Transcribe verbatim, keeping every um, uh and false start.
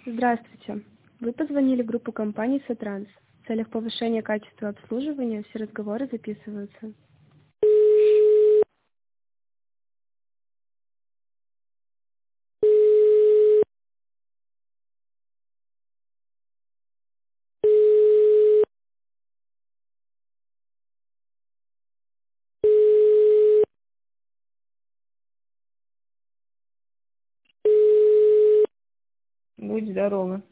Здравствуйте. Вы позвонили в группу компании «Сотранс». В целях повышения качества обслуживания все разговоры записываются. Будь здорова.